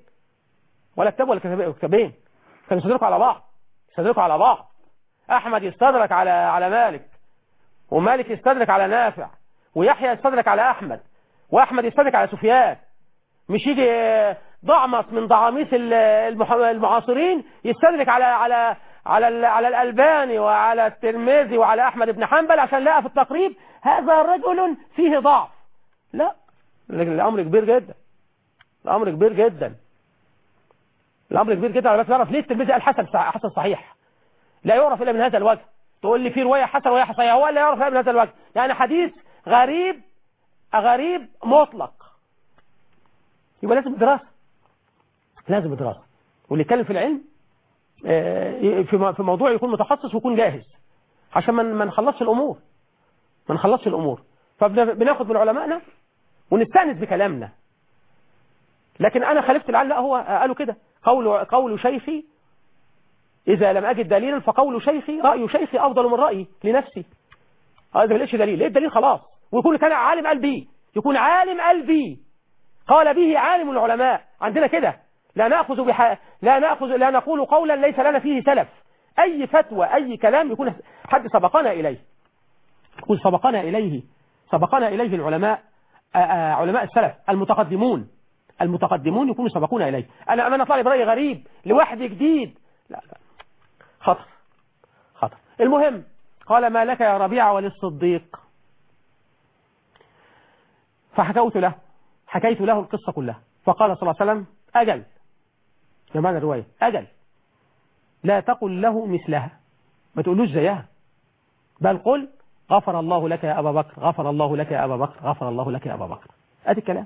كانوا يستدركوا على بعض. احمد يستدرك على مالك ومالك يستدرك على نافع ويحيى يستدرك على احمد واحمد يستدرك على سفيان. مش يجي ضعمص من ضعاميس المعاصرين يستدرك على الألباني وعلى الترمذي وعلى أحمد بن حنبل عشان لقى في التقريب هذا رجل فيه ضعف. لا، الأمر كبير جدا. الأمر كبير جدا على بس نعرف ليه الترمذي قال حسن صحيح. لا يعرف إلا من هذا الوجه. تقول لي في رواية حسن ورواية صحيحة، هو لا يعرف إلا من هذا الوجه. يعني حديث غريب مطلق يبقى لازم دراسة. واللي يتكلم في العلم في موضوع يكون متخصص ويكون جاهز عشان ما نخلصش الأمور. فبناخد من علمائنا ونستأنس بكلامنا. لكن أنا خالفت العلم. لا، هو قالوا كده قول شيخي إذا لم أجد دليلا فقول شيخي رأي شيخي أفضل من رأيي لنفسي. إذا ما لقيتش دليل، لقيت دليل خلاص. ويكون كان عالم قال بيه، يكون عالم قال بيه، قال به عالم العلماء. عندنا كده لا نقول قولا ليس لنا فيه سلف. أي فتوى أي كلام يكون حد سبقنا إليه، سبقنا إليه العلماء، علماء السلف المتقدمون يكونوا سبقونا إليه. أنا أطلع لي برأي غريب لوحدي جديد، لا خطر. المهم قال: ما لك يا ربيعة وللصديق؟ حكيت له القصة كلها. فقال صلى الله عليه وسلم: أجل، جمعنا الرواية، أجل، لا تقل له مثلها، ما تقولوش زيها، بل قل: غفر الله لك يا أبا بكر، غفر الله لك يا أبا بكر، غفر الله لك يا أبا بكر. أدي الكلام.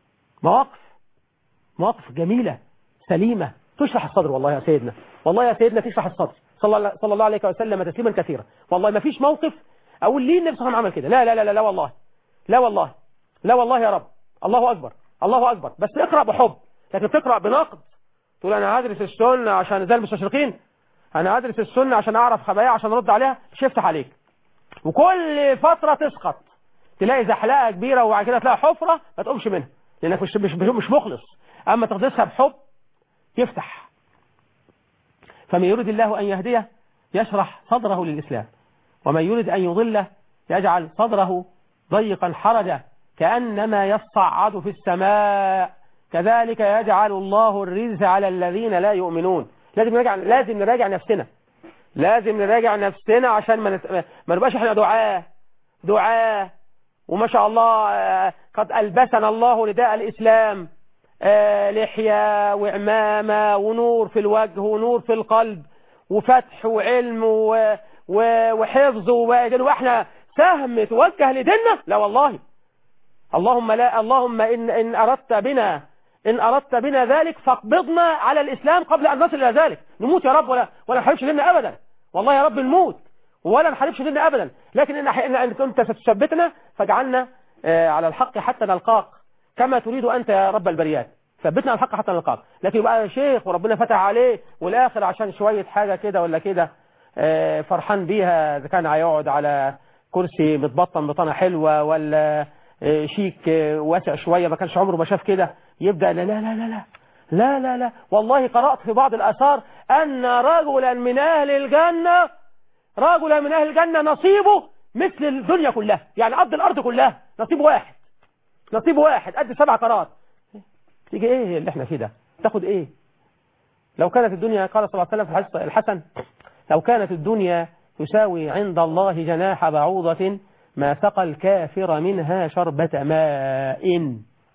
مواقف جميلة سليمة تشرح الصدر. والله يا سيدنا تشرح الصدر. صلى الله عليه وسلم تسليما كثيرا. والله ما فيش موقف أقول ليه النبي صلى الله عليه وسلم عمل كده. لا والله يا رب، الله أكبر. بس اقرأ بحب، لكن تقرأ بنقد تقول أنا هدرس السنة عشان زي المستشرقين، أنا هدرس السنة عشان أعرف خبايا عشان أرد عليها، مش يفتح عليك. وكل فترة تسقط، تلاقي زحلقة كبيرة وبعد كده تلاقي حفرة ما تقومش منها لأنك مش مخلص. أما تقدسها بحب يفتح. فمن يريد الله أن يهديه يشرح صدره للإسلام، ومن يريد أن يضله يجعل صدره ضيقا حرجا كأنما يصعد في السماء، كذلك يجعل الله الرجس على الذين لا يؤمنون. لازم نراجع نفسنا، لازم نراجع نفسنا عشان ما نبقاش احنا دعاة وما شاء الله قد ألبسنا الله رداء الإسلام، لحية وعمامة ونور في الوجه ونور في القلب وفتح وعلم وحفظ واحنا سهم توجه لديننا. لا والله، اللهم لا، اللهم إن أردت بنا ذلك فاقبضنا على الإسلام قبل أن نصل إلى ذلك. نموت يا رب ولا نحرفش ديننا أبدا، والله يا رب نموت ولا نحرفش ديننا أبدا، لكن إن كنت ستثبتنا فاجعلنا على الحق حتى نلقاك كما تريد أنت يا رب البريات، ثبتنا على الحق حتى نلقاك. لكن يبقى شيخ وربنا فتح عليه والآخر عشان شوية حاجة كده ولا كده فرحان بيها، إذا كان هيقعد على كرسي متبطن بطانة حلوة ولا شيك واسع شوية ما كانش عمره ما شاف كده، يبدأ لا لا لا لا لا لا لا لا. والله قرأت في بعض الآثار أن رجلا من أهل الجنة نصيبه مثل الدنيا كلها، يعني قد الأرض كلها، نصيب واحد قد 7 قارات. تيجي ايه اللي احنا فيه ده؟ تاخد ايه؟ لو كانت الدنيا، قال صلى الله عليه وسلم في الحديث الحسن، لو كانت الدنيا تساوي عند الله جناح بعوضة ما سقى الكافر منها شربة ماء.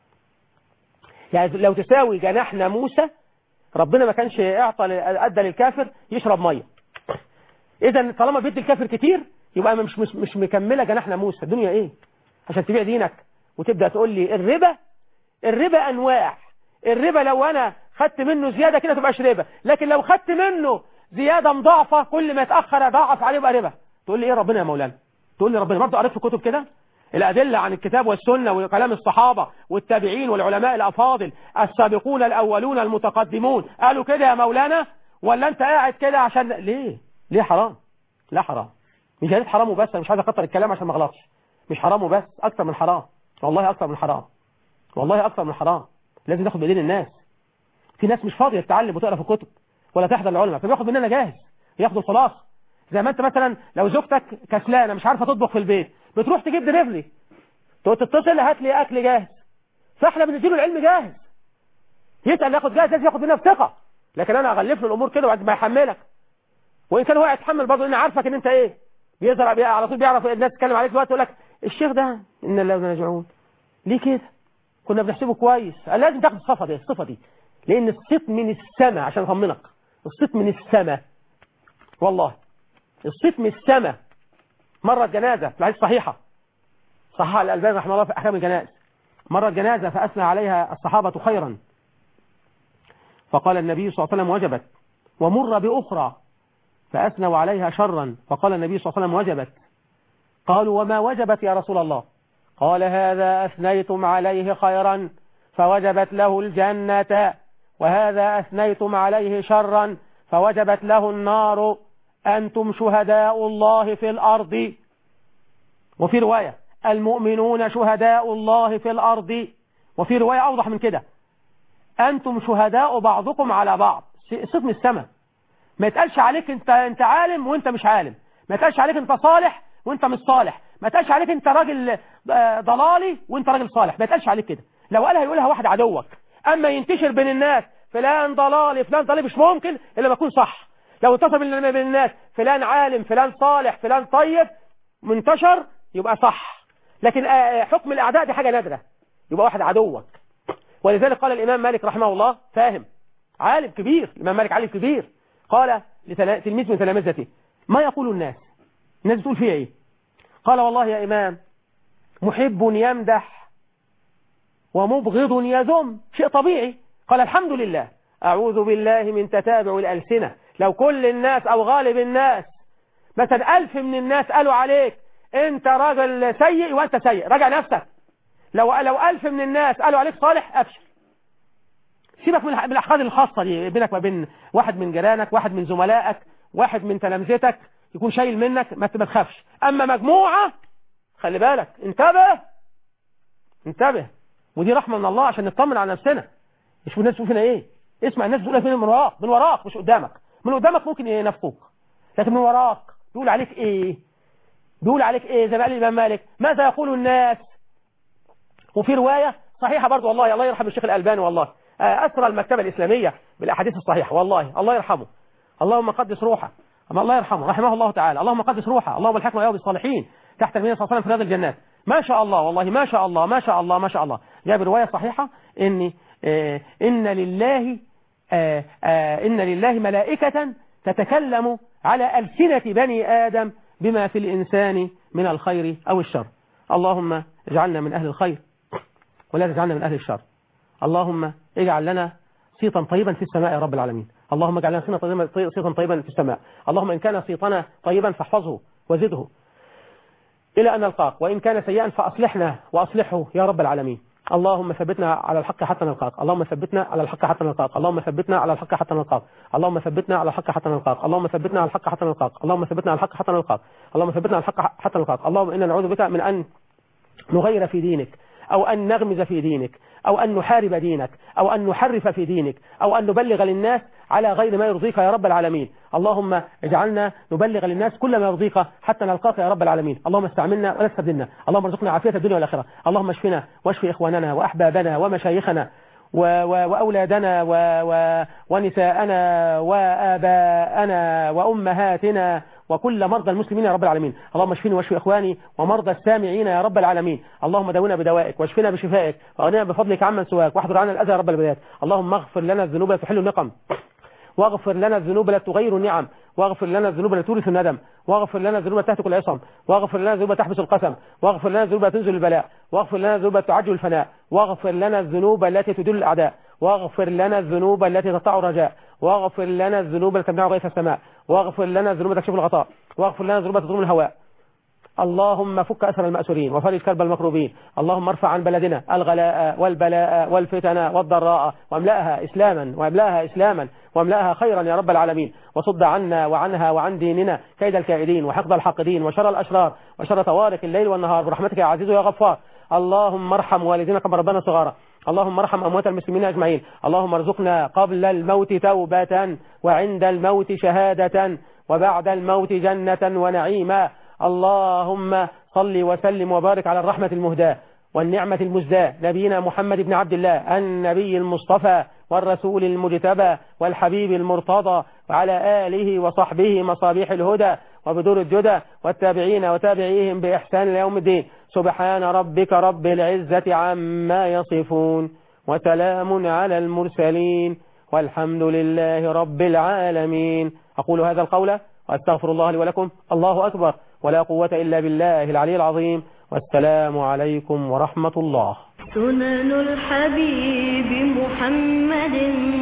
يعني لو تساوي جناح ناموسة ربنا ما كانش أدى للكافر يشرب مية. إذا طالما بيدي الكافر كتير يبقى مش مكملة جناح ناموسة. الدنيا إيه؟ عشان تبيع دينك وتبدأ تقول لي الربا أنواع. الربا لو أنا خدت منه زيادة كده تبقاش ربا، لكن لو خدت منه زيادة مضاعفة كل ما يتأخر أضاعف عليه يبقى ربا. تقول لي إيه ربنا يا مولانا؟ تقول لي ربنا برضه قريت في كتب كده الأدلة عن الكتاب والسنة وكلام الصحابة والتابعين والعلماء الأفاضل السابقون الأولون المتقدمون قالوا كده يا مولانا، ولا أنت قاعد كده عشان ليه حرام؟ لا حرام، مش جايز حرام وبس، أنا مش عايز أكتر الكلام عشان ما اغلطش. مش حرام وبس، أكتر من حرام، والله أكتر من حرام، والله أكتر من حرام. لازم ناخد بإيدين الناس. في ناس مش فاضية تتعلم وتقرأ في الكتب ولا تحضر العلماء، فبياخد مننا جاهز، ياخدوا الخلاص. زي ما انت مثلا لو زوجتك كسلانه مش عارفه تطبخ في البيت بتروح تجيب دليفري، تتصل هات لي اكل جاهز، فاحنا بنديله العلم جاهز، يسال ياخد جاهز، لازم ياخد منها بثقه. لكن انا اغلف له الامور كده وبعد ما يحملك، وان كان هو يتحمل برضه لان عارفك ان انت ايه بيزرع بيها على طول، بيعرف الناس تتكلم عليك دلوقتي يقول لك الشيخ ده ان الله راجعون ليه كده، كنا بنحسبه كويس. لازم تاخد الصفه دي لان الصيت من السماء، عشان اطمنك الصيت من السماء، والله الصيت من السماء. مرت جنازة في الحديث صحيحة صححها الألباني رحمه الله في أحكام الجنائز، مرت جنازة فأثنى عليها الصحابة خيرا، فقال النبي صلى الله عليه وسلم وجبت، ومر بأخرى فأثنوا عليها شرا، فقال النبي صلى الله عليه وسلم وجبت. قالوا وما وجبت يا رسول الله؟ قال هذا أثنيتم عليه خيرا فوجبت له الجنة، وهذا أثنيتم عليه شرا فوجبت له النار، أنتم شهداء الله في الأرض. وفي رواية المؤمنون شهداء الله في الأرض. وفي رواية أوضح من كده أنتم شهداء بعضكم على بعض. صيت من السماء، ما يتقالش عليك أنت عالم وأنت مش عالم، ما يتقالش عليك أنت صالح وأنت مش صالح، ما يتقالش عليك أنت راجل ضلالي وأنت راجل صالح، ما يتقالش عليك كده. لو قالها يقولها واحد عدوك، أما ينتشر بين الناس فلان ضلالي فلان ضلالي مش ممكن إلا ما يكون صح. لو اتصل بين الناس فلان عالم فلان صالح فلان طيب منتشر يبقى صح. لكن حكم الأعداء دي حاجة نادرة، يبقى واحد عدوك. ولذلك قال الإمام مالك رحمه الله، فاهم عالم كبير، الإمام مالك عالم كبير، قال لتلميذ من تلامذته ما يقول الناس بتقول فيها إيه؟ قال والله يا إمام محب يمدح ومبغض يذم، شيء طبيعي. قال الحمد لله، أعوذ بالله من تتابع الألسنة. لو كل الناس أو غالب الناس مثلا 1000 من الناس قالوا عليك أنت راجل سيء وأنت سيء، راجع نفسك. لو 1000 من الناس قالوا عليك صالح، أبشر، سيبك من الأحقاد الخاصة دي بينك وبين واحد من جيرانك، واحد من زملائك، واحد من تلامذتك يكون شايل منك، ما تخافش. أما مجموعة خلي بالك، انتبه. ودي رحمة من الله عشان نطمن على نفسنا، مش الناس تشوف فينا ايه. اسمع الناس بتقول لك من وراك، من وراك مش قدامك. من قدامك ممكن ينافقوك، لكن من وراك بيقول عليك ايه؟ بيقول عليك ايه؟ زي ما قال الإمام مالك ماذا يقول الناس. وفي رواية صحيحة برضو والله، الله يرحم الشيخ الألباني والله، أسرى المكتبة الإسلامية بالأحاديث الصحيحة والله، الله يرحمه، اللهم قدس روحه، أما الله يرحمه رحمه الله تعالى، اللهم قدس روحه، اللهم الحقنا وإياه بالصالحين تحت النبي صلى الله عليه وسلم في رياض الجنات. ما شاء الله والله، ما شاء الله ما شاء الله ما شاء الله. جاء برواية صحيحة إن لله ملائكة تتكلم على ألسنة بني آدم بما في الإنسان من الخير أو الشر. اللهم اجعلنا من أهل الخير ولا تجعلنا من أهل الشر. اللهم اجعل لنا صيتا طيبا في السماء يا رب العالمين. اللهم اجعل لنا صيتا طيبا في السماء. اللهم إن كان صيتنا طيبا فاحفظه وزده إلى أن نلقاك، وإن كان سيئا فأصلحنا وأصلحه يا رب العالمين. اللهم ثبتنا على الحق حتى نلقاك، اللهم ثبتنا على الحق حتى نلقاك، اللهم ثبتنا على الحق حتى نلقاك، اللهم ثبتنا على الحق حتى نلقاك، اللهم ثبتنا على الحق حتى نلقاك، اللهم ثبتنا على الحق حتى نلقاك، اللهم ثبتنا على الحق حتى نلقاك. اللهم إنا نعوذ بك من أن نغير في دينك، أو أن نغمز في دينك، أو أن نحارب دينك، أو أن نحرف في دينك، أو أن نبلغ للناس على غير ما يرضيك يا رب العالمين. اللهم اجعلنا نبلغ للناس كل ما يرضيك حتى نلقاك يا رب العالمين. اللهم استعملنا ولا تستبدلنا، اللهم ارزقنا عافية الدنيا والآخرة. اللهم اشفنا واشف إخواننا وأحبابنا ومشايخنا وأولادنا ونساءنا وآباءنا وأمهاتنا وكل مرضى المسلمين يا رب العالمين. اللهم اشفني واشف إخواني ومرضى السامعين يا رب العالمين. اللهم داونا بدوائك واشفنا بشفائك واغننا بفضلك عمن سواك واحضر عنا الأذى يا رب البلاد. اللهم اغفر لنا الذنوب لا تحل النقم، واغفر لنا الذنوب لا تغير النعم، واغفر لنا الذنوب لا تورث الندم، واغفر لنا الذنوب لا تهتك العصم، واغفر لنا الذنوب لا تحبس القسم، واغفر لنا الذنوب لا تنزل البلاء، واغفر لنا الذنوب لا تعجل الفناء، واغفر لنا الذنوب التي تدل الأعداء، واغفر لنا الذنوب التي تقطع الرجاء، واغفر لنا الذنوب التي تمنع غيث السماء، واغفر لنا الذنوب التي تكشف الغطاء، واغفر لنا الذنوب التي تظلم الهواء. اللهم فك أسر المأسورين وفرج كرب المكروبين. اللهم ارفع عن بلدنا الغلاء والبلاء والفتن والضراء، واملأها إسلاما واملأها خيرا يا رب العالمين. وصد عنا وعنها وعن ديننا كيد الكائدين وحقد الحاقدين وشر الأشرار وشر طوارق الليل والنهار برحمتك يا عزيز يا غفار. اللهم ارحم والدينا كما ربنا صغارا، اللهم ارحم أموات المسلمين أجمعين. اللهم ارزقنا قبل الموت توبة، وعند الموت شهادة، وبعد الموت جنة ونعيما. اللهم صل وسلم وبارك على الرحمة المهداة والنعمة المزداة نبينا محمد بن عبد الله النبي المصطفى والرسول المجتبى والحبيب المرتضى، وعلى آله وصحبه مصابيح الهدى وبدور الجدى والتابعين وتابعيهم بإحسان ليوم الدين. سبحان ربك رب العزة عما يصفون، وسلام على المرسلين، والحمد لله رب العالمين. أقول هذا القول وأستغفر الله لي ولكم. الله أكبر، ولا قوة إلا بالله العلي العظيم. والسلام عليكم ورحمة الله. سنن الحبيب محمد